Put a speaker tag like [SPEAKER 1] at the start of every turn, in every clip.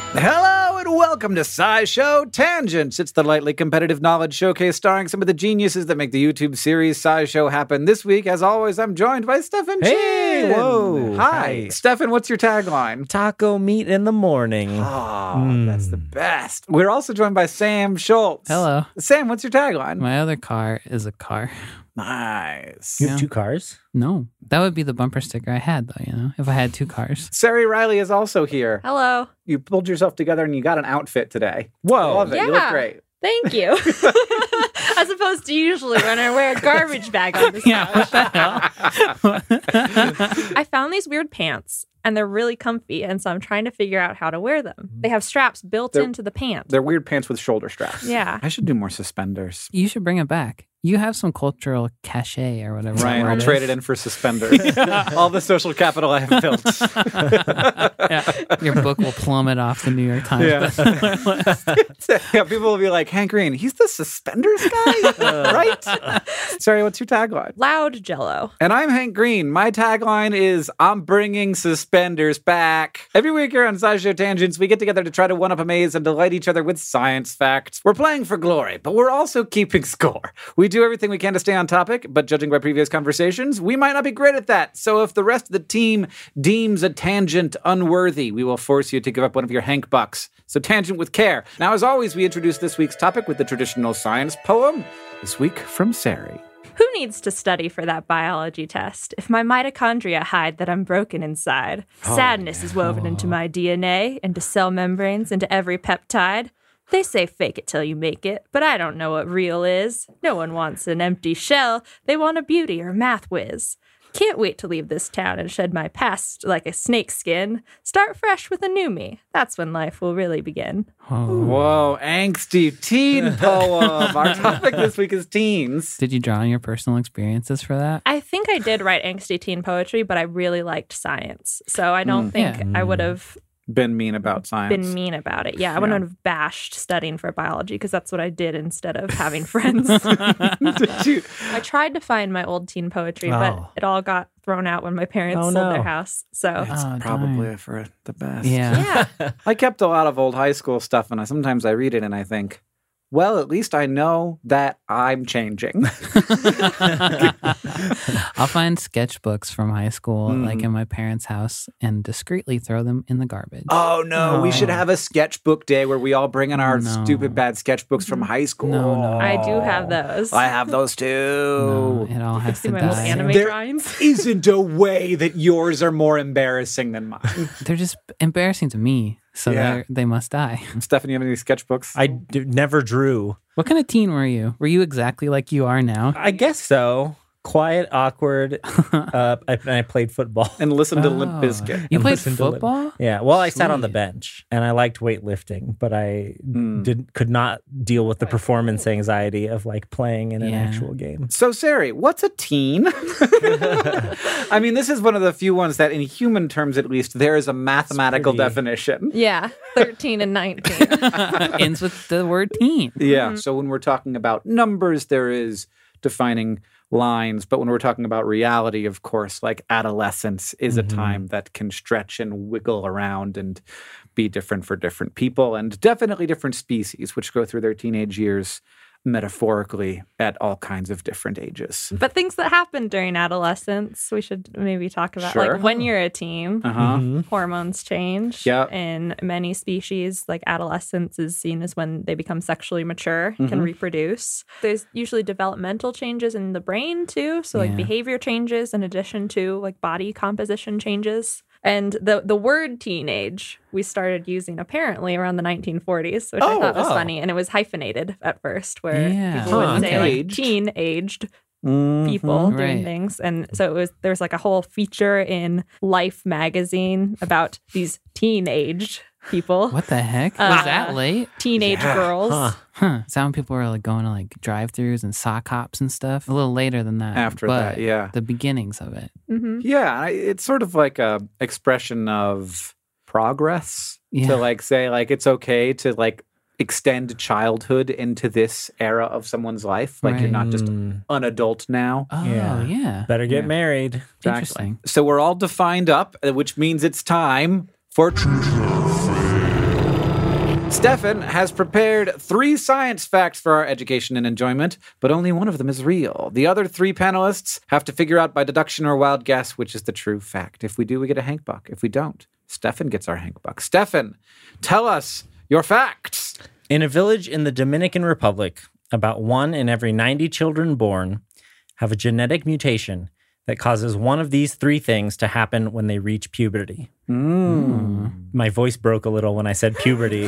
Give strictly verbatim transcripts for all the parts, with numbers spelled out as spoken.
[SPEAKER 1] Hello and welcome to SciShow Tangents. It's the lightly competitive knowledge showcase starring some of the geniuses that make the YouTube series SciShow happen. This week, as always, I'm joined by Stefan
[SPEAKER 2] Hey,
[SPEAKER 1] Chin.
[SPEAKER 2] whoa.
[SPEAKER 1] Hi.
[SPEAKER 2] Hi.
[SPEAKER 1] Stefan, what's your tagline?
[SPEAKER 2] Taco meat in the morning.
[SPEAKER 1] Oh,
[SPEAKER 2] Mm.
[SPEAKER 1] that's the best. We're also joined by Sam Schultz.
[SPEAKER 3] Hello.
[SPEAKER 1] Sam, what's your tagline?
[SPEAKER 3] My other car is a car.
[SPEAKER 1] Nice.
[SPEAKER 2] You have
[SPEAKER 3] Yeah.
[SPEAKER 2] two cars?
[SPEAKER 3] No, that would be the bumper sticker I had, though, you know, if I had two cars.
[SPEAKER 1] Sari Riley is also here.
[SPEAKER 4] Hello.
[SPEAKER 1] You pulled yourself together and you got an outfit today.
[SPEAKER 2] Whoa.
[SPEAKER 1] Love it. You look
[SPEAKER 4] Yeah.
[SPEAKER 1] great.
[SPEAKER 4] Thank you. As opposed to usually when I wear a garbage bag on the
[SPEAKER 3] Yeah,
[SPEAKER 4] couch.
[SPEAKER 3] what the hell?
[SPEAKER 4] I found these weird pants and they're really comfy. And so I'm trying to figure out how to wear them. They have straps built
[SPEAKER 1] They're-
[SPEAKER 4] into the pants.
[SPEAKER 1] They're weird pants with shoulder straps.
[SPEAKER 4] Yeah.
[SPEAKER 1] I should do more suspenders.
[SPEAKER 3] You should bring it back. You have some cultural cachet or whatever.
[SPEAKER 1] Right,
[SPEAKER 3] that
[SPEAKER 1] I'll
[SPEAKER 3] word
[SPEAKER 1] trade
[SPEAKER 3] is.
[SPEAKER 1] it in for suspenders. All the social capital I have built.
[SPEAKER 3] Yeah, your book will plummet off the New York Times
[SPEAKER 1] Yeah.
[SPEAKER 3] bestseller list.
[SPEAKER 1] Yeah, people will be like, Hank Green, he's the suspenders guy, right? Sorry, what's your tagline?
[SPEAKER 4] Loud Jello.
[SPEAKER 1] And I'm Hank Green. My tagline is, I'm bringing suspenders back. Every week here on SciShow Tangents, we get together to try to one-up amaze and delight each other with science facts. We're playing for glory, but we're also keeping score. We do everything we can to stay on topic, but judging by previous conversations, we might not be great at that. So if the rest of the team deems a tangent unworthy, we will force you to give up one of your Hank bucks. So tangent with care. Now, as always, we introduce this week's topic with the traditional science poem. This week from Sari.
[SPEAKER 4] Who needs to study for that biology test if my mitochondria hide that I'm broken inside? Sadness is woven into my D N A, into cell membranes, into every peptide. They say fake it till you make it, but I don't know what real is. No one wants an empty shell. They want a beauty or math whiz. Can't wait to leave this town and shed my past like a snake skin. Start fresh with a new me. That's when life will really begin.
[SPEAKER 1] Whoa, angsty teen poem. Our topic this week is teens.
[SPEAKER 3] Did you draw on your personal experiences for that?
[SPEAKER 4] I think I did write angsty teen poetry, but I really liked science. So I don't
[SPEAKER 1] Mm.
[SPEAKER 4] think
[SPEAKER 3] Yeah.
[SPEAKER 4] I would have
[SPEAKER 1] Been mean about science.
[SPEAKER 4] been mean about it. Yeah, I wouldn't have bashed studying for biology because that's what I did instead of having friends.
[SPEAKER 1] Did you?
[SPEAKER 4] I tried to find my old teen poetry,
[SPEAKER 2] Oh.
[SPEAKER 4] but it all got thrown out when my parents
[SPEAKER 2] Oh,
[SPEAKER 4] sold
[SPEAKER 2] no.
[SPEAKER 4] their house. So
[SPEAKER 1] It's
[SPEAKER 3] Oh,
[SPEAKER 1] probably
[SPEAKER 3] darn.
[SPEAKER 1] for the best.
[SPEAKER 3] Yeah.
[SPEAKER 4] yeah,
[SPEAKER 1] I kept a lot of old high school stuff, and I, sometimes I read it and I think, well, at least I know that I'm changing.
[SPEAKER 3] I'll find sketchbooks from high school,
[SPEAKER 1] Mm.
[SPEAKER 3] like in my parents' house, and discreetly throw them in the garbage.
[SPEAKER 1] Oh, no, we should have a sketchbook day where we all bring in our
[SPEAKER 3] No.
[SPEAKER 1] stupid bad sketchbooks from high school.
[SPEAKER 3] No, no.
[SPEAKER 4] I do have those.
[SPEAKER 1] I have those too.
[SPEAKER 3] No, it all has
[SPEAKER 4] See
[SPEAKER 3] to
[SPEAKER 4] my old
[SPEAKER 3] die.
[SPEAKER 4] anime
[SPEAKER 1] There-
[SPEAKER 4] drawings.
[SPEAKER 1] Isn't a way that yours are more embarrassing than mine.
[SPEAKER 3] They're just embarrassing to me, so
[SPEAKER 1] Yeah.
[SPEAKER 3] they're they must die.
[SPEAKER 1] Stephanie, you have any sketchbooks?
[SPEAKER 2] I d- never drew.
[SPEAKER 3] What kind of teen were you? Were you exactly like you are now?
[SPEAKER 2] I guess so. Quiet, awkward. uh, I, and I played football.
[SPEAKER 1] And listen to Limp
[SPEAKER 3] Oh.
[SPEAKER 1] Bizkit.
[SPEAKER 3] You
[SPEAKER 2] And
[SPEAKER 3] played
[SPEAKER 2] listen to Limp-
[SPEAKER 3] football?
[SPEAKER 2] Yeah. Well, I sat on the
[SPEAKER 3] Sweet.
[SPEAKER 2] bench and I liked weightlifting, but I
[SPEAKER 1] Mm.
[SPEAKER 2] did could not deal with the performance anxiety of like playing in an
[SPEAKER 3] Yeah.
[SPEAKER 2] actual game.
[SPEAKER 1] So, Sari, what's a teen? I mean, this is one of the few ones that, in human terms at least, there is a mathematical
[SPEAKER 2] pretty-
[SPEAKER 1] definition.
[SPEAKER 4] Yeah, thirteen and nineteen.
[SPEAKER 3] Ends with the word teen.
[SPEAKER 1] Yeah. So, when we're talking about numbers, there is defining lines. But when we're talking about reality, of course, like adolescence is a time that can stretch and wiggle around and be different for different people and definitely different species, which go through their teenage years metaphorically at all kinds of different ages.
[SPEAKER 4] But things that happen during adolescence, we should maybe talk about.
[SPEAKER 1] Sure.
[SPEAKER 4] Like when you're a teen,
[SPEAKER 1] Uh huh.
[SPEAKER 2] Mhm.
[SPEAKER 4] hormones change.
[SPEAKER 1] Yeah.
[SPEAKER 4] In many species, like adolescence is seen as when they become sexually mature, can
[SPEAKER 1] Mhm.
[SPEAKER 4] reproduce. There's usually developmental changes in the brain too. So like
[SPEAKER 3] Yeah.
[SPEAKER 4] behavior changes in addition to like body composition changes. And the the word teenage we started using apparently around the nineteen forties, which
[SPEAKER 1] Oh,
[SPEAKER 4] I thought was
[SPEAKER 2] oh.
[SPEAKER 4] funny. And it was hyphenated at first, where
[SPEAKER 3] Yeah.
[SPEAKER 4] people would
[SPEAKER 2] Huh.
[SPEAKER 4] say like
[SPEAKER 1] Aged.
[SPEAKER 4] teen aged
[SPEAKER 1] Mm-hmm.
[SPEAKER 4] people doing
[SPEAKER 3] Right.
[SPEAKER 4] things. And so it was there was like a whole feature in Life magazine about these teenaged people,
[SPEAKER 3] What the heck?
[SPEAKER 4] Uh,
[SPEAKER 3] Was that late?
[SPEAKER 4] teenage
[SPEAKER 1] Yeah.
[SPEAKER 4] girls.
[SPEAKER 2] Huh.
[SPEAKER 3] Huh. Some people were like going to like drive-throughs and sock hops and stuff. A little later than that.
[SPEAKER 1] After
[SPEAKER 3] but
[SPEAKER 1] that, yeah.
[SPEAKER 3] The beginnings of it.
[SPEAKER 4] hmm
[SPEAKER 1] Yeah, I- it's sort of like a expression of progress
[SPEAKER 3] Yeah.
[SPEAKER 1] to like say like it's okay to like extend childhood into this era of someone's life. Like you're not just
[SPEAKER 2] Mm,
[SPEAKER 1] an adult now.
[SPEAKER 3] Oh,
[SPEAKER 2] Yeah.
[SPEAKER 3] yeah.
[SPEAKER 2] better get
[SPEAKER 1] Yeah.
[SPEAKER 2] married.
[SPEAKER 3] Interesting.
[SPEAKER 1] So we're all defined up, uh, which means it's time for Stefan has prepared three science facts for our education and enjoyment, but only one of them is real. The other three panelists have to figure out by deduction or wild guess which is the true fact. If we do, we get a Hank Buck. If we don't, Stefan gets our Hank Buck. Stefan, tell us your facts.
[SPEAKER 2] In a village in the Dominican Republic, about one in every ninety children born have a genetic mutation that causes one of these three things to happen when they reach puberty.
[SPEAKER 1] Mm.
[SPEAKER 2] My voice broke a little when I said puberty.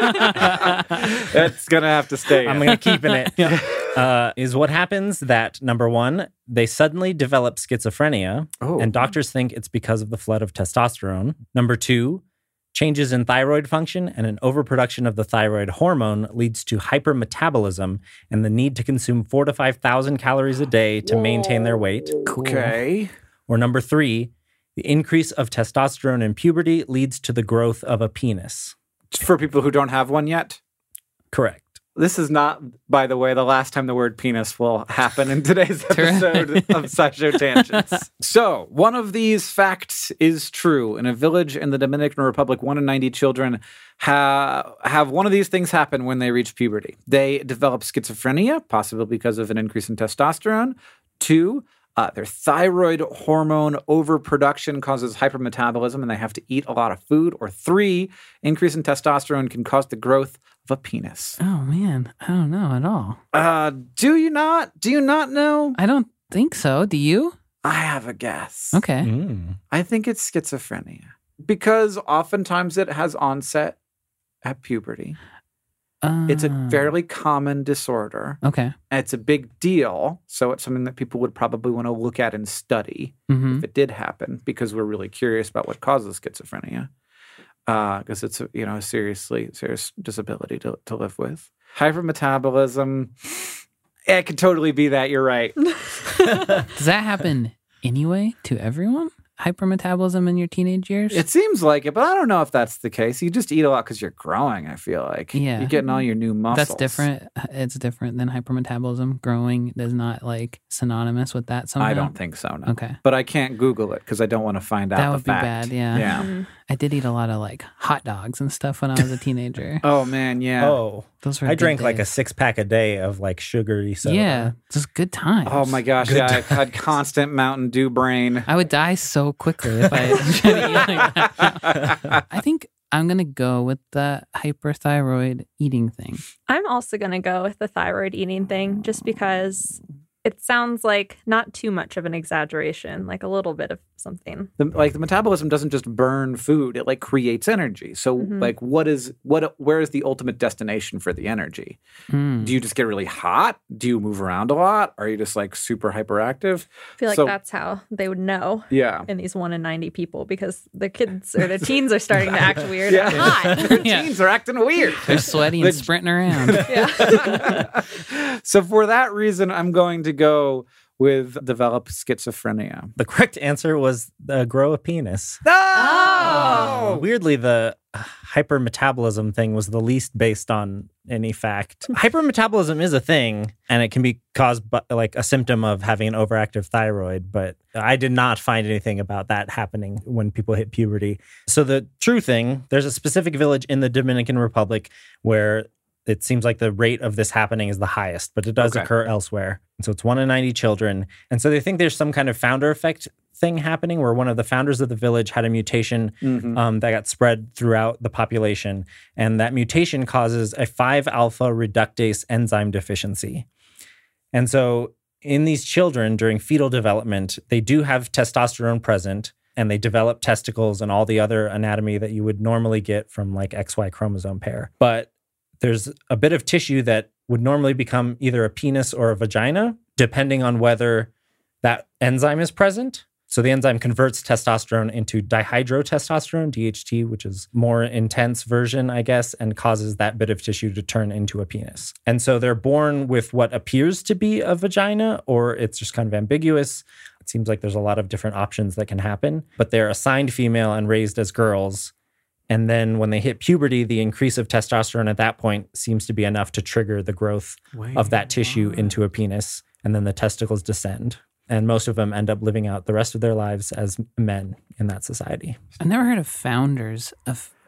[SPEAKER 1] That's going to have to stay.
[SPEAKER 2] I'm going to keep in it. Yeah. Uh, is what happens that, number one, they suddenly develop schizophrenia,
[SPEAKER 1] Oh.
[SPEAKER 2] and doctors think it's because of the flood of testosterone. Number two, changes in thyroid function and an overproduction of the thyroid hormone leads to hypermetabolism and the need to consume four to five thousand calories a day to maintain their weight.
[SPEAKER 1] Okay.
[SPEAKER 2] Or number three, the increase of testosterone in puberty leads to the growth of a penis.
[SPEAKER 1] For people who don't have one yet,
[SPEAKER 2] Correct.
[SPEAKER 1] this is not, by the way, the last time the word penis will happen in today's episode of SciShow Tangents. So, one of these facts is true. In a village in the Dominican Republic, one in ninety children ha- have one of these things happen when they reach puberty. They develop schizophrenia, possibly because of an increase in testosterone. Two, Uh, their thyroid hormone overproduction causes hypermetabolism and they have to eat a lot of food. Or three, increase in testosterone can cause the growth of a penis.
[SPEAKER 3] Oh, man. I don't know at all.
[SPEAKER 1] Uh, do you not? Do you not know?
[SPEAKER 3] I don't think so. Do you?
[SPEAKER 1] I have a guess.
[SPEAKER 3] Okay.
[SPEAKER 2] Mm.
[SPEAKER 1] I think it's schizophrenia because oftentimes it has onset at puberty.
[SPEAKER 3] Uh,
[SPEAKER 1] It's a fairly common disorder.
[SPEAKER 3] Okay.
[SPEAKER 1] And it's a big deal. So it's something that people would probably want to look at and study
[SPEAKER 3] Mm-hmm.
[SPEAKER 1] if it did happen because we're really curious about what causes schizophrenia. Because uh, it's a, you know, a seriously serious disability to, to live with. Hypermetabolism, it could totally be that. You're right.
[SPEAKER 3] Does that happen anyway to everyone? Hypermetabolism in your teenage years?
[SPEAKER 1] It seems like it, but I don't know if that's the case. You just eat a lot because you're growing, I feel like.
[SPEAKER 3] Yeah.
[SPEAKER 1] You're getting all your new muscles.
[SPEAKER 3] That's different. It's different than hypermetabolism. Growing is not like synonymous with that somehow.
[SPEAKER 1] I don't think so, no.
[SPEAKER 3] Okay.
[SPEAKER 1] But I can't Google it because I don't want to find out
[SPEAKER 3] That
[SPEAKER 1] the
[SPEAKER 3] would be
[SPEAKER 1] fact.
[SPEAKER 3] bad, yeah.
[SPEAKER 1] Yeah.
[SPEAKER 3] I did eat a lot of like hot dogs and stuff when I was a teenager.
[SPEAKER 1] Oh, man, yeah.
[SPEAKER 2] Oh,
[SPEAKER 3] Those were
[SPEAKER 2] I
[SPEAKER 3] good
[SPEAKER 2] drank like a
[SPEAKER 3] days.
[SPEAKER 2] six pack a day of like sugary soda.
[SPEAKER 3] Yeah, just good times.
[SPEAKER 1] Oh, my gosh. Yeah, I had constant Mountain Dew brain.
[SPEAKER 3] I would die so quickly if I tried to eat like that. I think I'm going to go with the hyperthyroid eating thing.
[SPEAKER 4] I'm also going to go with the thyroid eating thing just because it sounds like not too much of an exaggeration, like a little bit of something.
[SPEAKER 1] The, like the metabolism doesn't just burn food; it like creates energy. So,
[SPEAKER 4] Mhm.
[SPEAKER 1] like, what is what? Where is the ultimate destination for the energy?
[SPEAKER 3] Mm.
[SPEAKER 1] Do you just get really hot? Do you move around a lot? Are you just like super hyperactive?
[SPEAKER 4] I feel like
[SPEAKER 1] So-
[SPEAKER 4] that's how they would know
[SPEAKER 1] Yeah.
[SPEAKER 4] in these one in ninety people because the kids or the teens are starting to act weird
[SPEAKER 1] Yeah.
[SPEAKER 4] and hot.
[SPEAKER 1] Their
[SPEAKER 3] Yeah.
[SPEAKER 1] teens are acting weird.
[SPEAKER 3] They're sweaty
[SPEAKER 1] The-
[SPEAKER 3] and sprinting around.
[SPEAKER 4] Yeah.
[SPEAKER 1] So for that reason, I'm going to go with develop schizophrenia.
[SPEAKER 2] The correct answer was uh, grow a penis.
[SPEAKER 1] Oh!
[SPEAKER 2] Weirdly, the uh, hypermetabolism thing was the least based on any fact. Hypermetabolism is a thing, and it can be caused by like a symptom of having an overactive thyroid, but I did not find anything about that happening when people hit puberty. So the true thing, there's a specific village in the Dominican Republic where it seems like the rate of this happening is the highest, but it does
[SPEAKER 1] Okay.
[SPEAKER 2] occur elsewhere. So it's one in ninety children. And so they think there's some kind of founder effect thing happening where one of the founders of the village had a mutation
[SPEAKER 1] Mhm.
[SPEAKER 2] um, that got spread throughout the population. And that mutation causes a five alpha reductase enzyme deficiency. And so in these children during fetal development, they do have testosterone present and they develop testicles and all the other anatomy that you would normally get from like X Y chromosome pair. But there's a bit of tissue that would normally become either a penis or a vagina, depending on whether that enzyme is present. So the enzyme converts testosterone into dihydrotestosterone, D H T, which is more intense version, I guess, and causes that bit of tissue to turn into a penis. And so they're born with what appears to be a vagina, or it's just kind of ambiguous. It seems like there's a lot of different options that can happen, but they're assigned female and raised as girls. And then when they hit puberty, the increase of testosterone at that point seems to be enough to trigger the growth of that tissue into a penis. And then the testicles descend. And most of them end up living out the rest of their lives as men in that society.
[SPEAKER 3] I've never heard of founders of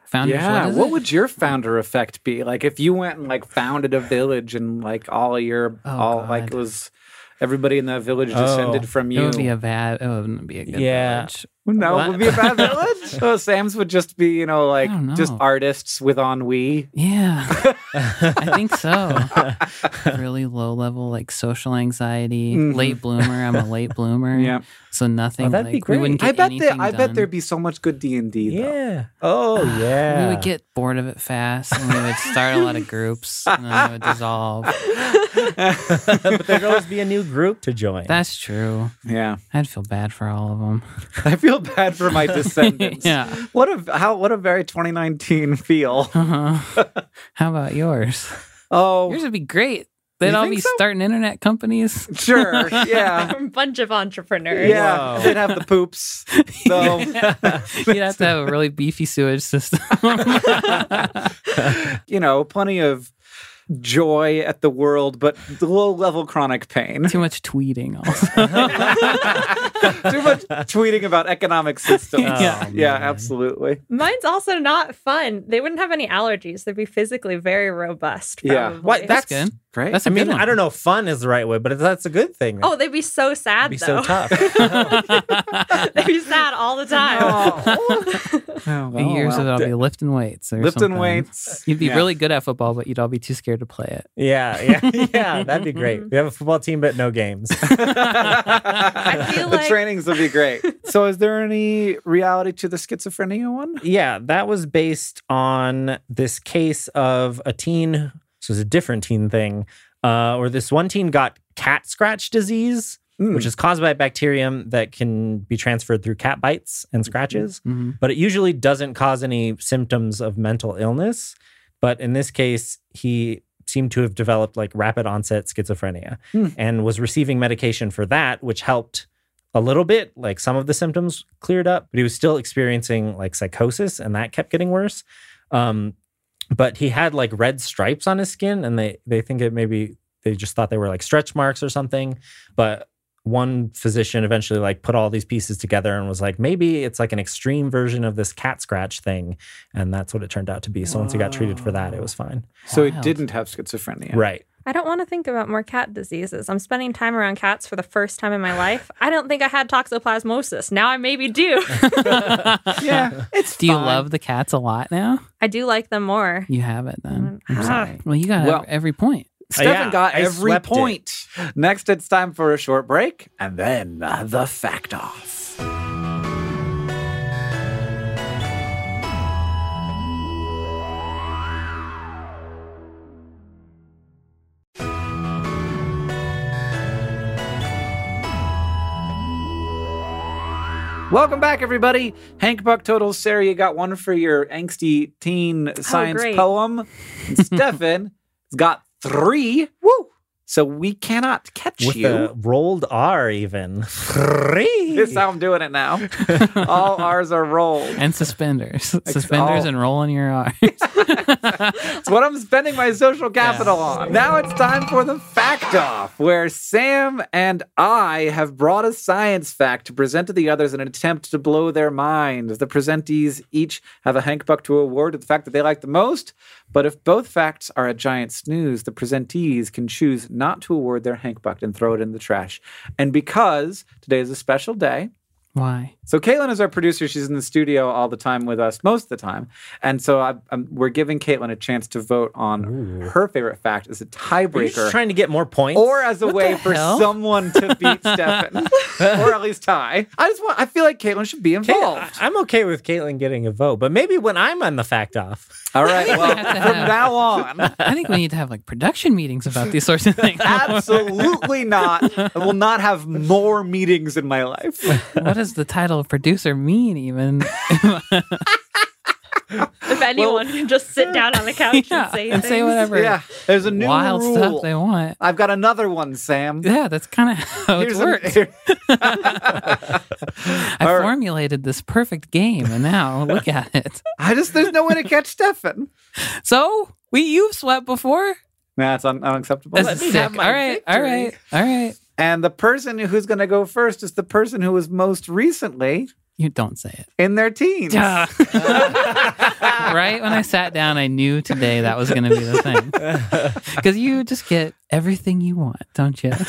[SPEAKER 3] Founders,
[SPEAKER 1] Yeah,
[SPEAKER 3] what, is
[SPEAKER 1] what
[SPEAKER 3] it?
[SPEAKER 1] would your founder effect be? Like if you went and like founded a village and like all your
[SPEAKER 3] Oh,
[SPEAKER 1] all
[SPEAKER 3] God.
[SPEAKER 1] like it was everybody in that village
[SPEAKER 2] Oh,
[SPEAKER 1] descended from you.
[SPEAKER 3] It would be a bad. It wouldn't be a good
[SPEAKER 2] Yeah.
[SPEAKER 3] village.
[SPEAKER 1] no,
[SPEAKER 2] What?
[SPEAKER 1] it would be a bad village. Oh, Sam's would just be, you know, like
[SPEAKER 3] don't
[SPEAKER 1] just
[SPEAKER 3] know.
[SPEAKER 1] artists with ennui.
[SPEAKER 3] Yeah, I think so. Really low level, like social anxiety,
[SPEAKER 1] Mhm.
[SPEAKER 3] late bloomer. I'm a late bloomer.
[SPEAKER 1] Yeah.
[SPEAKER 3] So nothing.
[SPEAKER 2] Oh, that'd
[SPEAKER 3] like,
[SPEAKER 2] be
[SPEAKER 3] We
[SPEAKER 2] great.
[SPEAKER 3] wouldn't
[SPEAKER 1] I
[SPEAKER 3] get
[SPEAKER 1] bet there
[SPEAKER 3] anything
[SPEAKER 1] I
[SPEAKER 3] done.
[SPEAKER 1] bet there'd be so much good D and D though.
[SPEAKER 2] Yeah. Oh, yeah.
[SPEAKER 3] We would get bored of it fast, and we would start a lot of groups, and then it would dissolve.
[SPEAKER 2] But there'd always be a new group to join.
[SPEAKER 3] That's true.
[SPEAKER 1] Yeah.
[SPEAKER 3] I'd feel bad for all of them.
[SPEAKER 1] I feel bad for my descendants.
[SPEAKER 3] Yeah.
[SPEAKER 1] What a how what a very twenty nineteen feel.
[SPEAKER 3] Uh-huh. How about yours?
[SPEAKER 1] Oh,
[SPEAKER 3] Yours would be great. They'd
[SPEAKER 1] You
[SPEAKER 3] all
[SPEAKER 1] think
[SPEAKER 3] be
[SPEAKER 1] so?
[SPEAKER 3] starting internet companies.
[SPEAKER 1] sure. Yeah.
[SPEAKER 4] A bunch of entrepreneurs.
[SPEAKER 1] Yeah.
[SPEAKER 2] Whoa.
[SPEAKER 1] They'd have the poops. So
[SPEAKER 3] You'd have to have a really beefy sewage system.
[SPEAKER 1] you know, plenty of joy at the world, but low level chronic pain.
[SPEAKER 3] Too much tweeting also.
[SPEAKER 1] Too much tweeting about economic systems.
[SPEAKER 2] Oh,
[SPEAKER 3] Yeah.
[SPEAKER 1] Yeah,
[SPEAKER 2] man.
[SPEAKER 1] absolutely.
[SPEAKER 4] Mine's also not fun. They wouldn't have any allergies. They'd be physically very robust.
[SPEAKER 1] Yeah.
[SPEAKER 4] Probably.
[SPEAKER 2] What?
[SPEAKER 3] That's
[SPEAKER 2] That's
[SPEAKER 3] good.
[SPEAKER 1] Great.
[SPEAKER 3] That's a
[SPEAKER 2] I mean,
[SPEAKER 3] good one.
[SPEAKER 2] I don't know if fun is the right way, but that's a good thing.
[SPEAKER 4] Oh, they'd be so sad
[SPEAKER 2] It'd be
[SPEAKER 4] though.
[SPEAKER 2] so tough.
[SPEAKER 4] They'd be sad all the time.
[SPEAKER 1] Oh,
[SPEAKER 3] The years
[SPEAKER 1] well.
[SPEAKER 3] of it, I'll be lifting weights or
[SPEAKER 1] Lifting
[SPEAKER 3] something.
[SPEAKER 1] weights.
[SPEAKER 3] You'd be
[SPEAKER 1] Yeah.
[SPEAKER 3] really good at football, but you'd all be too scared to play it.
[SPEAKER 2] yeah, yeah, yeah. That'd be great. We have a football team, but no games.
[SPEAKER 4] I feel
[SPEAKER 1] The
[SPEAKER 4] like
[SPEAKER 1] trainings would be great. So, is there any reality to the schizophrenia one?
[SPEAKER 2] Yeah, that was based on this case of a teen. This was a different teen thing, uh, where this one teen got cat scratch disease,
[SPEAKER 1] Mm.
[SPEAKER 2] which is caused by a bacterium that can be transferred through cat bites and scratches.
[SPEAKER 3] Mm-hmm.
[SPEAKER 2] But it usually doesn't cause any symptoms of mental illness. But in this case, he seemed to have developed like rapid onset schizophrenia
[SPEAKER 1] Hmm.
[SPEAKER 2] and was receiving medication for that, which helped a little bit. Like some of the symptoms cleared up, but he was still experiencing like psychosis, and that kept getting worse. Um, but he had like red stripes on his skin, and they they think it maybe they just thought they were like stretch marks or something. But one physician eventually like put all these pieces together and was like, maybe it's like an extreme version of this cat scratch thing. And that's what it turned out to be. So once he got treated for that, it was fine.
[SPEAKER 1] So, he
[SPEAKER 3] Wild.
[SPEAKER 1] didn't have schizophrenia.
[SPEAKER 2] Right.
[SPEAKER 4] I don't want to think about more cat diseases. I'm spending time around cats for the first time in my life. I don't think I had toxoplasmosis. Now I maybe do.
[SPEAKER 1] Yeah. It's
[SPEAKER 3] Do you
[SPEAKER 1] fine.
[SPEAKER 3] love the cats a lot now?
[SPEAKER 4] I do like them more.
[SPEAKER 3] You have it then. I'm
[SPEAKER 4] Ah.
[SPEAKER 3] sorry. Well, you got
[SPEAKER 1] Well-
[SPEAKER 3] every point.
[SPEAKER 1] Stefan
[SPEAKER 2] yeah,
[SPEAKER 1] got
[SPEAKER 2] I
[SPEAKER 1] every
[SPEAKER 2] swept it.
[SPEAKER 1] point. Next, it's time for a short break, and then uh, the fact off. Welcome back, everybody. Hank Buck Total, Sarah, you got one for your angsty teen science
[SPEAKER 4] great.
[SPEAKER 1] poem. And Stefan has got three. Woo! So we cannot catch
[SPEAKER 2] With
[SPEAKER 1] you.
[SPEAKER 2] the rolled R even. Three.
[SPEAKER 1] This is how I'm doing it now. All R's are rolled.
[SPEAKER 3] And suspenders. Suspenders
[SPEAKER 1] oh.
[SPEAKER 3] and rolling your eyes.
[SPEAKER 1] It's what I'm spending my social capital on. Now it's time for the fact off, where Sam and I have brought a science fact to present to the others in an attempt to blow their minds. The presentees each have a Hank Buck to award to the fact that they like the most. But if both facts are a giant snooze, the presentees can choose not to award their Hank Buck and throw it in the trash. And because today is a special day,
[SPEAKER 3] Why?
[SPEAKER 1] so Caitlin is our producer. She's in the studio all the time with us, most of the time. And so I, I'm, we're giving Caitlin a chance to vote on
[SPEAKER 2] Ooh.
[SPEAKER 1] her favorite fact as a
[SPEAKER 2] Are you
[SPEAKER 1] tiebreaker.
[SPEAKER 2] just trying to get more points?
[SPEAKER 1] Or as a
[SPEAKER 3] What
[SPEAKER 1] way
[SPEAKER 3] the
[SPEAKER 1] for
[SPEAKER 3] hell?
[SPEAKER 1] someone to beat Stefan, or at least tie. I just want. I feel like Caitlin should be
[SPEAKER 2] Cait-
[SPEAKER 1] involved.
[SPEAKER 2] I'm okay with Caitlin getting a vote, but maybe when I'm on the fact off.
[SPEAKER 1] All right. Well,
[SPEAKER 3] have to
[SPEAKER 1] from
[SPEAKER 3] have-
[SPEAKER 1] now on,
[SPEAKER 3] I think we need to have like production meetings about these sorts of things.
[SPEAKER 1] absolutely not. I will not have more meetings in my life.
[SPEAKER 3] What does the title of producer mean even?
[SPEAKER 4] If anyone can just sit down on the couch
[SPEAKER 3] Yeah,
[SPEAKER 4] and say
[SPEAKER 3] and say
[SPEAKER 4] things.
[SPEAKER 3] whatever
[SPEAKER 1] Yeah, there's a new
[SPEAKER 3] wild
[SPEAKER 1] rule.
[SPEAKER 3] stuff they want.
[SPEAKER 1] I've got another one, Sam.
[SPEAKER 3] Yeah, that's kind of how it
[SPEAKER 1] Here's a-
[SPEAKER 3] works.
[SPEAKER 1] here-
[SPEAKER 3] I
[SPEAKER 1] All right.
[SPEAKER 3] formulated this perfect game, and now look at it.
[SPEAKER 1] I just there's no way to catch Stefan.
[SPEAKER 3] So we you've swept before.
[SPEAKER 1] Nah, it's un- unacceptable.
[SPEAKER 3] This
[SPEAKER 2] Let
[SPEAKER 3] is
[SPEAKER 2] me
[SPEAKER 3] sick.
[SPEAKER 2] have my
[SPEAKER 3] All right, all
[SPEAKER 2] victory.
[SPEAKER 3] right, all right.
[SPEAKER 1] And the person who's going to go first is the person who was most recently
[SPEAKER 3] You don't say it.
[SPEAKER 1] in their teens.
[SPEAKER 3] Right when I sat down, I knew today that was going to be the thing. Because you just get everything you want, don't you? All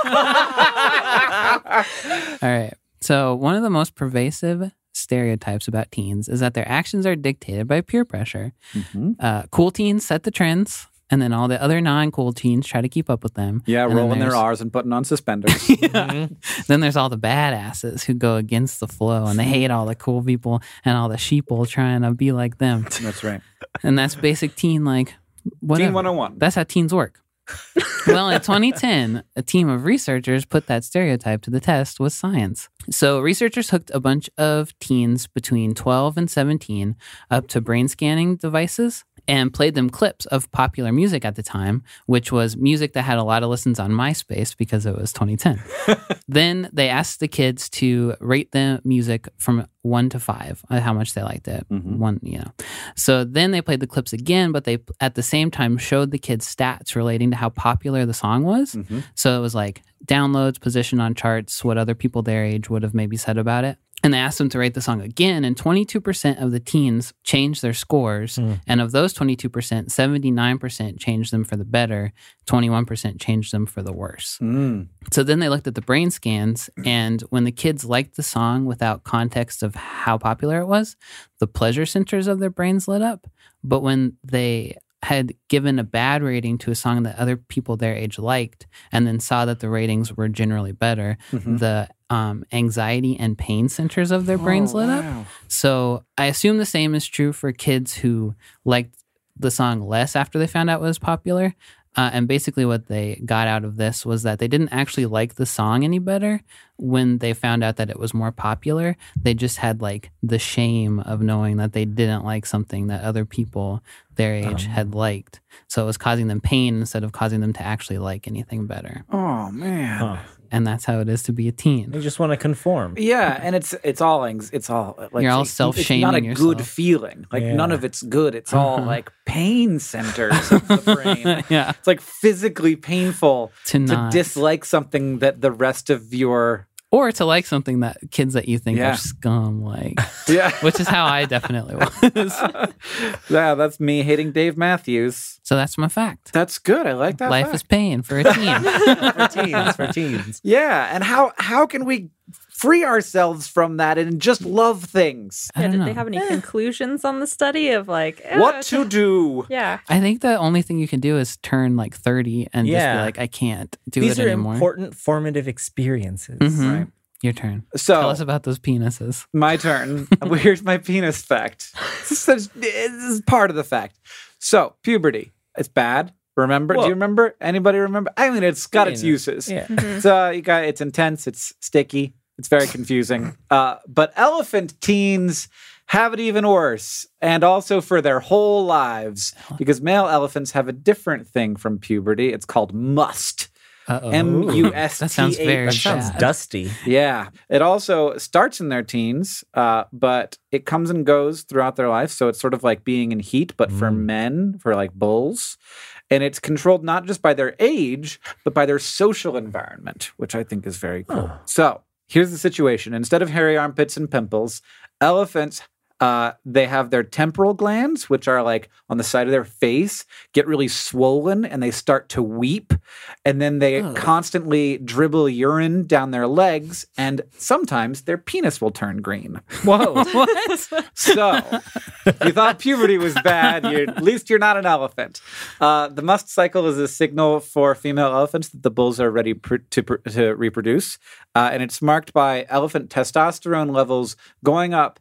[SPEAKER 3] right. So one of the most pervasive stereotypes about teens is that their actions are dictated by peer pressure.
[SPEAKER 1] Mm-hmm.
[SPEAKER 3] Uh, cool teens set the trends, and then all the other non-cool teens try to keep up with them.
[SPEAKER 1] Yeah,
[SPEAKER 3] And then
[SPEAKER 1] rolling their
[SPEAKER 3] there's-
[SPEAKER 1] R's and putting on suspenders.
[SPEAKER 3] Yeah. Then there's all the badasses who go against the flow, and they hate all the cool people and all the sheeple trying to be like them.
[SPEAKER 1] That's right.
[SPEAKER 3] And that's basic teen, like, whatever.
[SPEAKER 1] Teen one oh one.
[SPEAKER 3] That's how teens work. Well, in twenty ten, a team of researchers put that stereotype to the test with science. So researchers hooked a bunch of teens between twelve and seventeen up to brain scanning devices and played them clips of popular music at the time, which was music that had a lot of listens on MySpace because it was twenty ten. Then they asked the kids to rate the music from one to five, uh, how much they liked it.
[SPEAKER 1] Mhm.
[SPEAKER 3] One, you know. So then they played the clips again, but they at the same time showed the kids stats relating to how popular the song was.
[SPEAKER 1] Mhm.
[SPEAKER 3] So it was like downloads, position on charts, what other people their age would have maybe said about it. And they asked them to rate the song again, and twenty-two percent of the teens changed their scores.
[SPEAKER 2] Mm.
[SPEAKER 3] And of those twenty-two percent, seventy-nine percent changed them for the better, twenty-one percent changed them for the worse.
[SPEAKER 1] Mm.
[SPEAKER 3] So then they looked at the brain scans, and when the kids liked the song without context of how popular it was, the pleasure centers of their brains lit up. But when they had given a bad rating to a song that other people their age liked and then saw that the ratings were generally better,
[SPEAKER 1] Mhm.
[SPEAKER 3] the um, anxiety and pain centers of their brains
[SPEAKER 1] Oh,
[SPEAKER 3] lit up.
[SPEAKER 1] wow.
[SPEAKER 3] So I assume the same is true for kids who liked the song less after they found out it was popular. Uh, and basically what they got out of this was that they didn't actually like the song any better when they found out that it was more popular. They just had like the shame of knowing that they didn't like something that other people their age
[SPEAKER 2] Um.
[SPEAKER 3] had liked. So it was causing them pain instead of causing them to actually like anything better.
[SPEAKER 1] Oh man.
[SPEAKER 2] Huh.
[SPEAKER 3] And that's how it is to be a teen.
[SPEAKER 2] They just want to conform.
[SPEAKER 1] Yeah, and it's it's all anx- it's all like
[SPEAKER 3] You're all
[SPEAKER 1] it's- It's not a
[SPEAKER 3] self-shaming
[SPEAKER 1] good
[SPEAKER 3] yourself.
[SPEAKER 1] feeling. Like
[SPEAKER 2] Yeah.
[SPEAKER 1] none of it's good. It's all like pain centers of the brain.
[SPEAKER 3] Yeah.
[SPEAKER 1] It's like physically painful
[SPEAKER 3] To
[SPEAKER 1] to
[SPEAKER 3] not.
[SPEAKER 1] dislike something that the rest of your
[SPEAKER 3] Or to like something that kids that you think
[SPEAKER 1] Yeah.
[SPEAKER 3] are scum like.
[SPEAKER 1] yeah.
[SPEAKER 3] Which is how I definitely was.
[SPEAKER 1] Yeah, that's me hating Dave Matthews.
[SPEAKER 3] So that's my fact.
[SPEAKER 1] That's good. I like that.
[SPEAKER 3] Life
[SPEAKER 1] fact.
[SPEAKER 3] is pain for a teen.
[SPEAKER 2] For teens, for teens.
[SPEAKER 1] Yeah, and how how can we free ourselves from that and just love things?
[SPEAKER 3] I
[SPEAKER 4] Yeah,
[SPEAKER 3] don't
[SPEAKER 4] did
[SPEAKER 3] know.
[SPEAKER 4] they have any conclusions on the study of like eh,
[SPEAKER 1] What to do?
[SPEAKER 4] Yeah.
[SPEAKER 3] I think the only thing you can do is turn like thirty and just
[SPEAKER 2] Yeah.
[SPEAKER 3] be like, I can't do
[SPEAKER 2] These
[SPEAKER 3] it
[SPEAKER 2] are
[SPEAKER 3] anymore.
[SPEAKER 2] important formative experiences.
[SPEAKER 3] Mhm.
[SPEAKER 1] Right.
[SPEAKER 3] Your turn.
[SPEAKER 1] So
[SPEAKER 3] Tell us about those penises.
[SPEAKER 1] my turn. Well, here's my penis fact. This is, this is part of the fact. So puberty, it's bad. Remember? Do
[SPEAKER 2] Well-
[SPEAKER 1] you remember? Anybody remember? I mean, it's got its
[SPEAKER 2] You know,
[SPEAKER 1] uses.
[SPEAKER 2] Yeah.
[SPEAKER 1] It's uh, you got it's intense. It's sticky. It's very confusing. Uh, but elephant teens have it even worse, and also for their whole lives, because male elephants have a different thing from puberty. It's called must.
[SPEAKER 3] Uh-oh.
[SPEAKER 1] M U S T H.
[SPEAKER 3] That sounds very
[SPEAKER 2] That sounds
[SPEAKER 3] bad.
[SPEAKER 2] dusty.
[SPEAKER 1] Yeah. It also starts in their teens, uh, but it comes and goes throughout their life. So it's sort of like being in heat, but for
[SPEAKER 2] Mm.
[SPEAKER 1] men, for like bulls. And it's controlled not just by their age, but by their social environment, which I think is very cool.
[SPEAKER 2] Huh.
[SPEAKER 1] So here's the situation. Instead of hairy armpits and pimples, elephants, uh, they have their temporal glands, which are like on the side of their face, get really swollen and they start to weep. And then they
[SPEAKER 3] Ugh.
[SPEAKER 1] constantly dribble urine down their legs. And sometimes their penis will turn green.
[SPEAKER 2] Whoa.
[SPEAKER 3] What?
[SPEAKER 1] So, if you thought puberty was bad, you at least you're not an elephant. Uh, the must cycle is a signal for female elephants that the bulls are ready pr- to, pr- to reproduce. Uh, and it's marked by elephant testosterone levels going up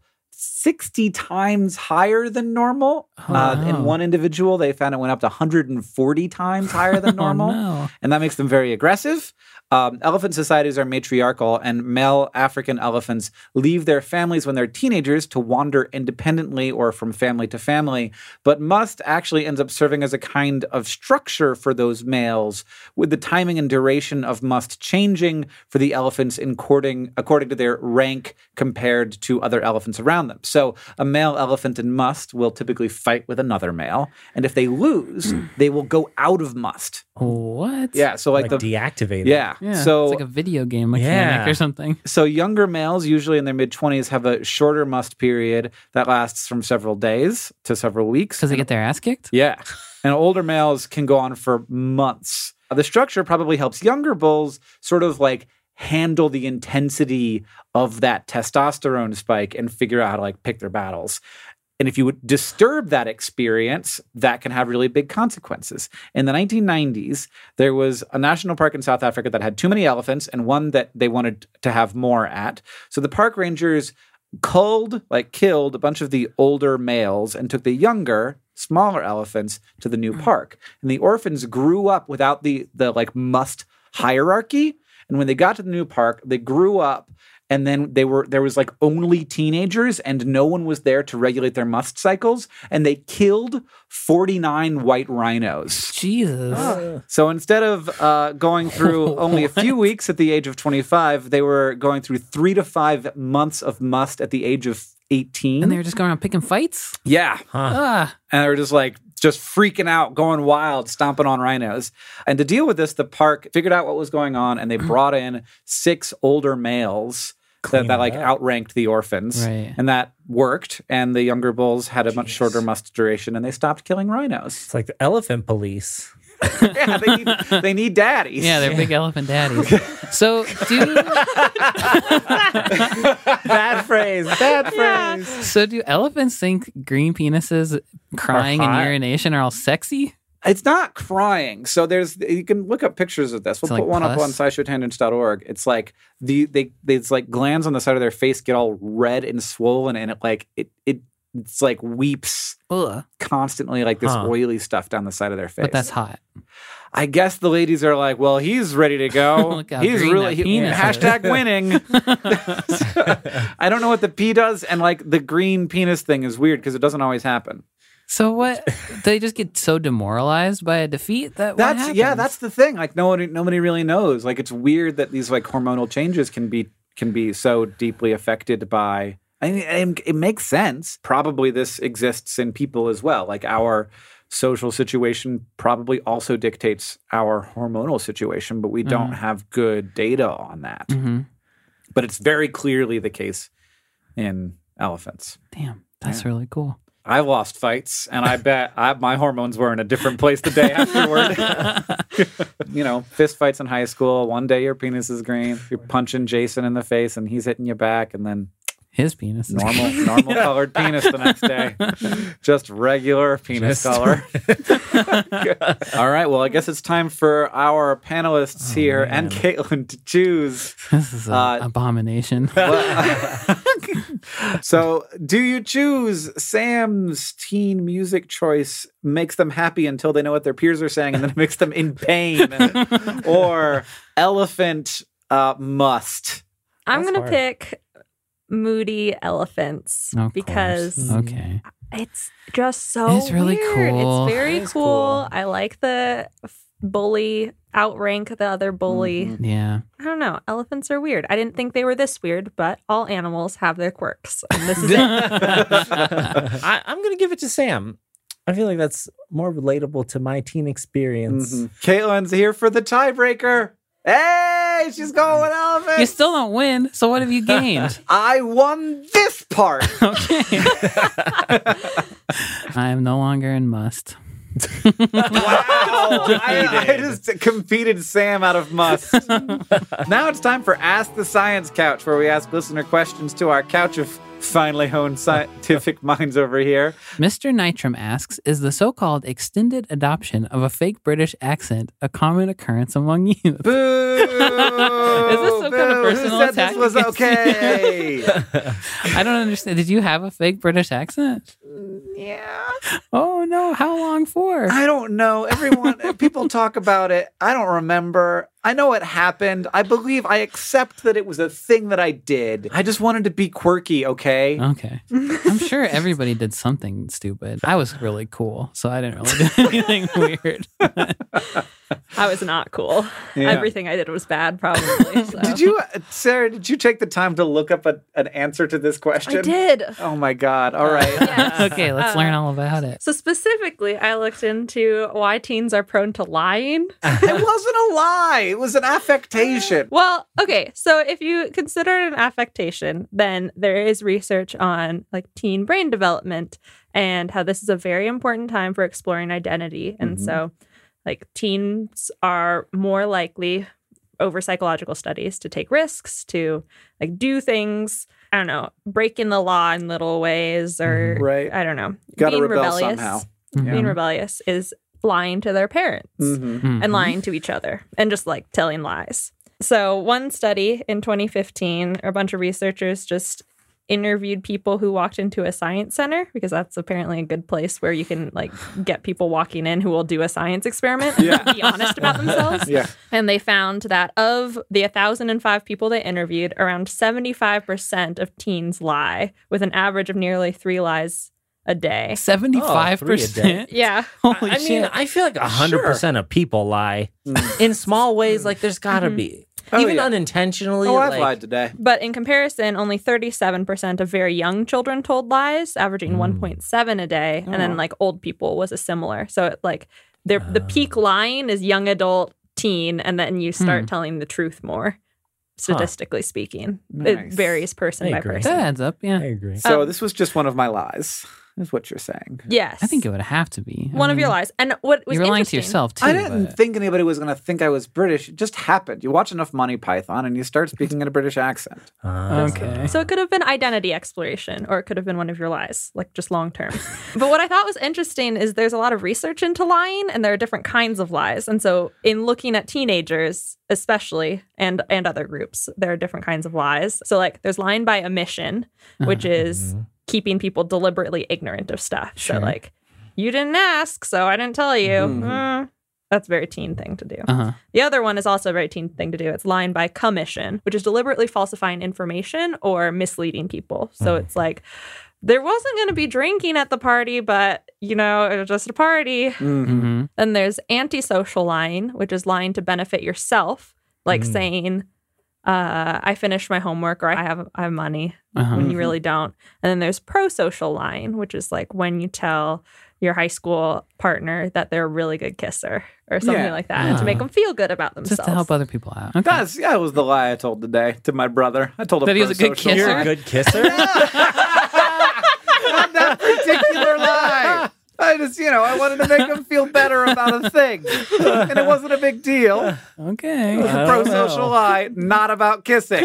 [SPEAKER 1] sixty times higher than normal.
[SPEAKER 3] Oh,
[SPEAKER 1] uh,
[SPEAKER 3] no.
[SPEAKER 1] In one individual, they found it went up to one hundred forty times higher than normal.
[SPEAKER 3] Oh, no.
[SPEAKER 1] And that makes them very aggressive. Um, elephant societies are matriarchal, and male African elephants leave their families when they're teenagers to wander independently or from family to family. But must actually ends up serving as a kind of structure for those males, with the timing and duration of must changing for the elephants in according, according to their rank compared to other elephants around them. So a male elephant in must will typically fight with another male, and if they lose, they will go out of must.
[SPEAKER 3] What?
[SPEAKER 1] Yeah, so like,
[SPEAKER 2] Like,
[SPEAKER 1] the
[SPEAKER 2] deactivated.
[SPEAKER 1] yeah.
[SPEAKER 3] Yeah,
[SPEAKER 1] So
[SPEAKER 3] it's like a video game mechanic
[SPEAKER 2] Yeah.
[SPEAKER 3] or something.
[SPEAKER 1] So younger males, usually in their mid-twenties, have a shorter must period that lasts from several days to several weeks.
[SPEAKER 3] Because they get their ass kicked?
[SPEAKER 1] Yeah. And older males can go on for months. The structure probably helps younger bulls sort of like handle the intensity of that testosterone spike and figure out how to like pick their battles. And if you would disturb that experience, that can have really big consequences. In the nineteen nineties, there was a national park in South Africa that had too many elephants and one that they wanted to have more at. So the park rangers culled, like killed, a bunch of the older males and took the younger, smaller elephants to the new park. And the orphans grew up without the the like must hierarchy. And when they got to the new park, they grew up and then they were there was like only teenagers and no one was there to regulate their must cycles. And they killed forty-nine white rhinos.
[SPEAKER 3] Jesus.
[SPEAKER 1] So instead of uh, going through only a few weeks at the age of twenty-five, they were going through three to five months of must at the age of eighteen.
[SPEAKER 3] And they were just going around picking fights?
[SPEAKER 1] Yeah.
[SPEAKER 3] Ah.
[SPEAKER 1] And they were just like, just freaking out, going wild, stomping on rhinos. And to deal with this, the park figured out what was going on and they brought in six older males that, that like outranked the orphans.
[SPEAKER 3] Right.
[SPEAKER 1] And that worked. And the younger bulls had a much shorter must duration and they stopped killing rhinos.
[SPEAKER 2] It's like the elephant police.
[SPEAKER 1] Yeah, they need, they need daddies.
[SPEAKER 3] Yeah, they're big elephant daddies. So do
[SPEAKER 2] Bad phrase. Bad phrase.
[SPEAKER 3] so do elephants think green penises crying and
[SPEAKER 2] hot.
[SPEAKER 3] urination are all sexy?
[SPEAKER 1] It's not crying. So there's you can look up pictures of this. We'll
[SPEAKER 3] It's
[SPEAKER 1] put
[SPEAKER 3] like
[SPEAKER 1] one up
[SPEAKER 3] pus?
[SPEAKER 1] on scishow tangents dot org. It's like the they it's like glands on the side of their face get all red and swollen and it like it it it's like weeps
[SPEAKER 3] Ugh.
[SPEAKER 1] constantly like this
[SPEAKER 2] Huh.
[SPEAKER 1] oily stuff down the side of their face.
[SPEAKER 3] But that's hot.
[SPEAKER 1] I guess the ladies are like, well, he's ready to go.
[SPEAKER 3] Look how
[SPEAKER 1] he's
[SPEAKER 3] green
[SPEAKER 1] really
[SPEAKER 3] that
[SPEAKER 1] he-
[SPEAKER 3] penis is.
[SPEAKER 1] hashtag winning. I don't know what the P does, and like the green penis thing is weird because it doesn't always happen.
[SPEAKER 3] So what? They just get so demoralized by a defeat that what
[SPEAKER 1] That's yeah,
[SPEAKER 3] happens?
[SPEAKER 1] that's the thing. Like nobody nobody really knows. Like it's weird that these like hormonal changes can be can be so deeply affected by. I mean, it, it makes sense. Probably this exists in people as well. Like our social situation probably also dictates our hormonal situation, but we don't have good data on that.
[SPEAKER 3] Mhm.
[SPEAKER 1] But it's very clearly the case in elephants.
[SPEAKER 3] Damn, that's really cool.
[SPEAKER 1] I lost fights, and I bet I, my hormones were in a different place the day afterward. You know, fist fights in high school. One day your penis is green. You're punching Jason in the face, and he's hitting you back, and then
[SPEAKER 3] His penis is
[SPEAKER 1] normal, normal colored penis the next day. Just regular penis
[SPEAKER 2] Just-
[SPEAKER 1] color. All right. Well, I guess it's time for our panelists here and Caitlin to choose.
[SPEAKER 3] This is an
[SPEAKER 1] Uh,
[SPEAKER 3] abomination.
[SPEAKER 1] So, do you choose Sam's teen music choice makes them happy until they know what their peers are saying and then it makes them in pain? Or elephant uh, must?
[SPEAKER 4] I'm
[SPEAKER 2] That's
[SPEAKER 4] going to
[SPEAKER 2] hard.
[SPEAKER 4] pick Moody Elephants
[SPEAKER 3] Of
[SPEAKER 4] because
[SPEAKER 3] course. Okay.
[SPEAKER 4] it's just so
[SPEAKER 3] It's really
[SPEAKER 4] weird.
[SPEAKER 3] cool.
[SPEAKER 4] It's very
[SPEAKER 2] It is
[SPEAKER 4] cool.
[SPEAKER 2] cool.
[SPEAKER 4] I like the f- bully outrank the other bully.
[SPEAKER 1] Mhm.
[SPEAKER 3] Yeah.
[SPEAKER 4] I don't know. Elephants are weird. I didn't think they were this weird, but all animals have their quirks. And this is it.
[SPEAKER 2] I, I'm going to give it to Sam. I feel like that's more relatable to my teen experience.
[SPEAKER 1] Mhm. Caitlin's here for the tiebreaker. Hey, she's going with elephants.
[SPEAKER 3] You still don't win, so what have you gained?
[SPEAKER 1] I won this part.
[SPEAKER 3] Okay. I am no longer in must.
[SPEAKER 1] Wow. I, I just competed Sam out of must. Now it's time for Ask the Science Couch, where we ask listener questions to our couch of finely honed scientific minds over here.
[SPEAKER 3] Mister Nitram asks, is the so-called extended adoption of a fake British accent a common occurrence among youth?
[SPEAKER 1] Boo!
[SPEAKER 3] Is this some kind of
[SPEAKER 1] Boo!
[SPEAKER 3] personal
[SPEAKER 1] Who said
[SPEAKER 3] attack
[SPEAKER 1] this was
[SPEAKER 3] against
[SPEAKER 1] okay?
[SPEAKER 3] I don't understand. Did you have a fake British accent?
[SPEAKER 1] Yeah.
[SPEAKER 3] Oh no, how long for?
[SPEAKER 1] I don't know. Everyone, people talk about it. I don't remember. I know it happened. I believe, I accept that it was a thing that I did. I just wanted to be quirky, okay?
[SPEAKER 3] Okay. I'm sure everybody did something stupid. I was really cool, so I didn't really do anything weird.
[SPEAKER 4] I was not cool.
[SPEAKER 1] Yeah.
[SPEAKER 4] Everything I did was bad, probably. So.
[SPEAKER 1] Did you, Sarah, did you take the time to look up a, an answer to this question?
[SPEAKER 4] I did.
[SPEAKER 1] Oh my God. All right.
[SPEAKER 4] Yes.
[SPEAKER 3] Okay, let's
[SPEAKER 4] Uh,
[SPEAKER 3] learn all about it.
[SPEAKER 4] So specifically, I looked into why teens are prone to lying.
[SPEAKER 1] It wasn't a lie. It was an affectation.
[SPEAKER 4] Well, okay. So if you consider it an affectation, then there is research on like teen brain development and how this is a very important time for exploring identity. And
[SPEAKER 1] Mhm.
[SPEAKER 4] so like teens are more likely over psychological studies to take risks, to like do things, I don't know, breaking the law in little ways or
[SPEAKER 1] Right.
[SPEAKER 4] I don't know.
[SPEAKER 1] Gotta
[SPEAKER 4] being
[SPEAKER 1] rebel
[SPEAKER 4] rebellious.
[SPEAKER 1] somehow.
[SPEAKER 3] Mhm.
[SPEAKER 4] Being rebellious is lying to their parents
[SPEAKER 1] Mhm.
[SPEAKER 3] Mhm.
[SPEAKER 4] and lying to each other and just like telling lies. So, one study in twenty fifteen, a bunch of researchers just interviewed people who walked into a science center because that's apparently a good place where you can like get people walking in who will do a science experiment and
[SPEAKER 1] Yeah.
[SPEAKER 4] be honest about themselves.
[SPEAKER 1] Yeah.
[SPEAKER 4] And they found that of the one thousand five people they interviewed, around seventy-five percent of teens lie, with an average of nearly three lies a day.
[SPEAKER 3] seventy-five percent?
[SPEAKER 4] Yeah.
[SPEAKER 3] Holy
[SPEAKER 2] I
[SPEAKER 3] shit.
[SPEAKER 2] mean, I feel like one hundred percent of people lie in small ways. Like, there's got to be.
[SPEAKER 1] Oh,
[SPEAKER 2] Even
[SPEAKER 1] yeah.
[SPEAKER 2] unintentionally.
[SPEAKER 1] Oh, I've
[SPEAKER 2] like,
[SPEAKER 1] lied today.
[SPEAKER 4] But in comparison, only thirty-seven percent of very young children told lies, averaging one point seven a day. And
[SPEAKER 1] Oh.
[SPEAKER 4] then like old people was a similar. So it, like they're, the peak lying is young adult, teen, and then you start
[SPEAKER 3] Hmm.
[SPEAKER 4] telling the truth more, statistically speaking.
[SPEAKER 1] Nice.
[SPEAKER 4] It varies person
[SPEAKER 2] I
[SPEAKER 4] by
[SPEAKER 2] agree.
[SPEAKER 4] person.
[SPEAKER 3] that adds up, yeah.
[SPEAKER 2] I agree.
[SPEAKER 1] So
[SPEAKER 4] Um,
[SPEAKER 1] this was just one of my lies, is what you're saying.
[SPEAKER 4] Yes.
[SPEAKER 3] I think it would have to be. I
[SPEAKER 4] one of
[SPEAKER 3] mean,
[SPEAKER 4] your lies. And what was
[SPEAKER 3] You were lying to
[SPEAKER 4] interesting-
[SPEAKER 3] yourself, too.
[SPEAKER 1] I didn't
[SPEAKER 3] but-
[SPEAKER 1] think anybody was going to think I was British. It just happened. You watch enough Monty Python and you start speaking in a British accent.
[SPEAKER 2] Uh,
[SPEAKER 3] Okay.
[SPEAKER 4] So it could have been identity exploration, or it could have been one of your lies, like just long term. But what I thought was interesting is there's a lot of research into lying, and there are different kinds of lies. And so, in looking at teenagers, especially, and and other groups, there are different kinds of lies. So, like, there's lying by omission, which is keeping people deliberately ignorant of stuff.
[SPEAKER 3] Sure.
[SPEAKER 4] So, like, you didn't ask, so I didn't tell you.
[SPEAKER 1] Mhm.
[SPEAKER 4] Mm, that's a very teen thing to do.
[SPEAKER 3] Uh-huh.
[SPEAKER 4] The other one is also a very teen thing to do. It's lying by commission, which is deliberately falsifying information or misleading people. So it's like, there wasn't going to be drinking at the party, but, you know, it was just a party.
[SPEAKER 1] Mhm.
[SPEAKER 3] Mm-hmm.
[SPEAKER 4] Then there's antisocial lying, which is lying to benefit yourself, like
[SPEAKER 2] Mm.
[SPEAKER 4] saying, uh, I finished my homework or I have I have money
[SPEAKER 3] Uh-huh.
[SPEAKER 4] when you really don't. And then there's pro-social lying, which is like when you tell your high school partner that they're a really good kisser or something
[SPEAKER 1] Yeah.
[SPEAKER 4] like that, and to
[SPEAKER 3] Uh-huh.
[SPEAKER 4] make them feel good about themselves.
[SPEAKER 3] Just to help other people out. Okay.
[SPEAKER 1] That's, yeah, it was the lie I told today to my brother. I told him
[SPEAKER 3] That he was a good
[SPEAKER 1] pro-social
[SPEAKER 3] kisser?
[SPEAKER 2] You're
[SPEAKER 1] lie.
[SPEAKER 2] a good kisser?
[SPEAKER 1] Not that particular lie. I just, you know, I wanted to make him feel better about a thing. And it wasn't a big deal. It
[SPEAKER 3] Okay.
[SPEAKER 1] was a
[SPEAKER 2] I don't
[SPEAKER 1] pro-social
[SPEAKER 2] know.
[SPEAKER 1] lie, not about kissing.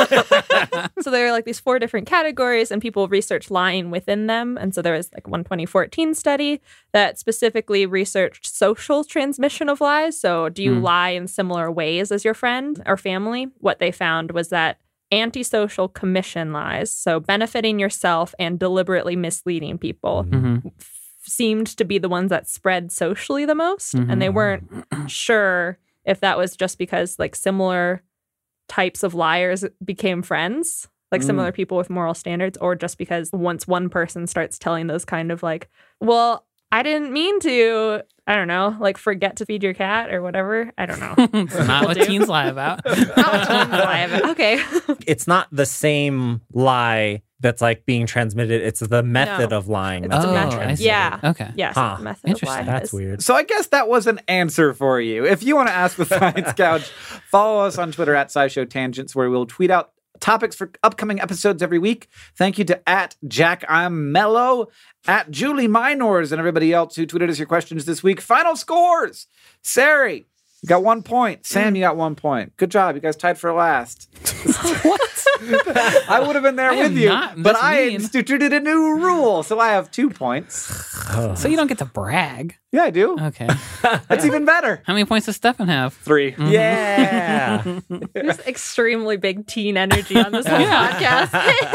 [SPEAKER 4] So there are like these four different categories, and people research lying within them. And so there was like one twenty fourteen study that specifically researched social transmission of lies. So do you
[SPEAKER 3] Hmm.
[SPEAKER 4] lie in similar ways as your friend or family? What they found was that antisocial commission lies, so benefiting yourself and deliberately misleading people,
[SPEAKER 3] hmm
[SPEAKER 4] f- seemed to be the ones that spread socially the most. And they weren't sure if that was just because like similar types of liars became friends, like
[SPEAKER 1] Mm.
[SPEAKER 4] similar people with moral standards, or just because once one person starts telling those kind of like, well, I didn't mean to, I don't know, like forget to feed your cat or whatever. I don't know.
[SPEAKER 3] It's not what
[SPEAKER 4] Do.
[SPEAKER 3] teens lie about.
[SPEAKER 4] Not what teens lie about. Okay.
[SPEAKER 2] It's not the same lie that's like being transmitted. It's the method
[SPEAKER 4] No.
[SPEAKER 2] of lying.
[SPEAKER 4] It's
[SPEAKER 2] that's
[SPEAKER 4] a
[SPEAKER 3] oh,
[SPEAKER 2] being
[SPEAKER 4] metric.
[SPEAKER 3] I see.
[SPEAKER 4] Yeah.
[SPEAKER 3] Okay.
[SPEAKER 4] Yes,
[SPEAKER 2] Huh.
[SPEAKER 4] the method of
[SPEAKER 3] Interesting.
[SPEAKER 4] lie
[SPEAKER 2] That's
[SPEAKER 4] is-
[SPEAKER 2] weird.
[SPEAKER 1] So I guess that was an answer for you. If you want to ask the Science Couch, follow us on Twitter at SciShow Tangents, where we'll tweet out topics for upcoming episodes every week. Thank you to at Jack I'm Mellow, at Julie Minors, and everybody else who tweeted us your questions this week. Final scores. Sari, you got one point. Sam, you got one point. Good job. You guys tied for last.
[SPEAKER 3] What?
[SPEAKER 1] I would have been there
[SPEAKER 3] I
[SPEAKER 1] with
[SPEAKER 3] am
[SPEAKER 1] you,
[SPEAKER 3] not.
[SPEAKER 1] but
[SPEAKER 3] That's
[SPEAKER 1] I
[SPEAKER 3] mean.
[SPEAKER 1] instituted a new rule, so I have two points.
[SPEAKER 3] So you don't get to brag.
[SPEAKER 1] Yeah, I do.
[SPEAKER 3] Okay.
[SPEAKER 1] That's even better.
[SPEAKER 3] How many points does Stefan have?
[SPEAKER 1] Three.
[SPEAKER 2] Yeah.
[SPEAKER 4] There's extremely big teen energy on this whole podcast.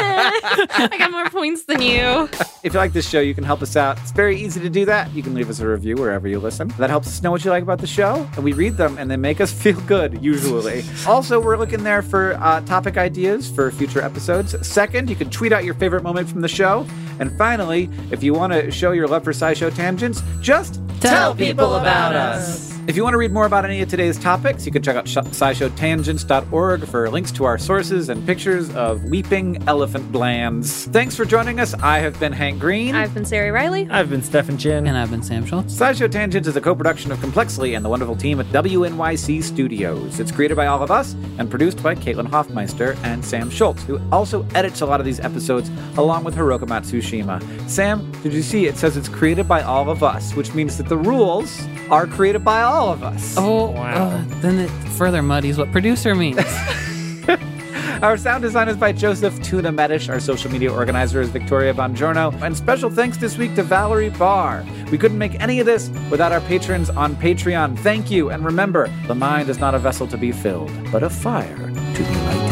[SPEAKER 4] I got more points than you.
[SPEAKER 1] If you like this show, you can help us out. It's very easy to do that. You can leave us a review wherever you listen. That helps us know what you like about the show, and we read them, and they make us feel good, usually. Also, we're looking there for uh, topic ideas for future episodes. Second, you can tweet out your favorite moment from the show. And finally, if you want to show your love for SciShow Tangents, just
[SPEAKER 3] Tell people about us.
[SPEAKER 1] If you want to read more about any of today's topics, you can check out scishow tangents dot org for links to our sources and pictures of weeping elephant glands. Thanks for joining us. I have been Hank Green.
[SPEAKER 4] I've been Sari Riley.
[SPEAKER 2] I've been Stefan Chin.
[SPEAKER 3] And I've been Sam Schultz.
[SPEAKER 1] SciShow Tangents is a co-production of Complexly and the wonderful team at W N Y C Studios. It's created by all of us and produced by Caitlin Hoffmeister and Sam Schultz, who also edits a lot of these episodes along with Hiroka Matsushima. Sam, did you see it says it's created by all of us, which means that the rules are created by all of us.
[SPEAKER 3] Oh,
[SPEAKER 2] Wow.
[SPEAKER 3] uh, then it further muddies what producer means.
[SPEAKER 1] Our sound design is by Joseph Tuna Medish. Our social media organizer is Victoria Bongiorno. And special thanks this week to Valerie Barr. We couldn't make any of this without our patrons on Patreon. Thank you. And remember, the mind is not a vessel to be filled, but a fire to be lighted.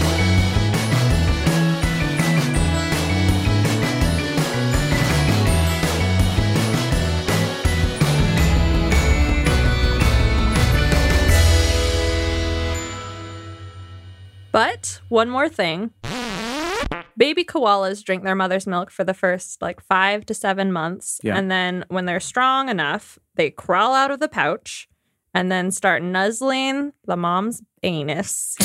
[SPEAKER 4] But one more thing. Baby koalas drink their mother's milk for the first like five to seven months.
[SPEAKER 1] Yeah.
[SPEAKER 4] And then when they're strong enough, they crawl out of the pouch and then start nuzzling the mom's anus.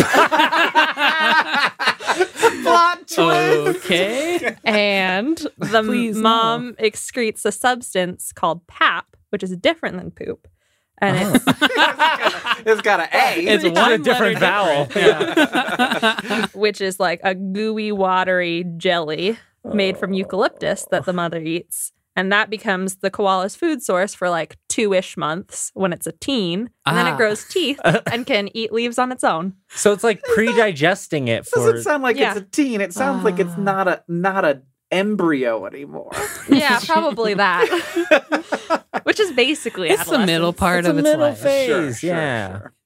[SPEAKER 1] Plot twist!
[SPEAKER 3] Okay.
[SPEAKER 4] And the
[SPEAKER 3] Please,
[SPEAKER 4] mom excretes a substance called pap, which is different than poop. And it's
[SPEAKER 1] It's got an A.
[SPEAKER 3] It's
[SPEAKER 2] It's
[SPEAKER 3] one
[SPEAKER 2] a different vowel.
[SPEAKER 3] Yeah.
[SPEAKER 4] which is like a gooey, watery jelly made from eucalyptus that the mother eats. And that becomes the koala's food source for like two-ish months when it's a teen. And then
[SPEAKER 3] Ah.
[SPEAKER 4] it grows teeth and can eat leaves on its own.
[SPEAKER 2] So it's like pre-digesting it for...
[SPEAKER 1] doesn't sound like
[SPEAKER 4] Yeah.
[SPEAKER 1] it's a teen. It sounds like it's not a not a embryo anymore.
[SPEAKER 4] Yeah, probably that. Which is basically
[SPEAKER 3] It's the middle
[SPEAKER 4] adolescence.
[SPEAKER 3] part
[SPEAKER 2] It's
[SPEAKER 3] of
[SPEAKER 2] a
[SPEAKER 3] its
[SPEAKER 2] middle
[SPEAKER 3] life.
[SPEAKER 2] phase,
[SPEAKER 1] Sure, sure,
[SPEAKER 2] yeah.
[SPEAKER 1] sure.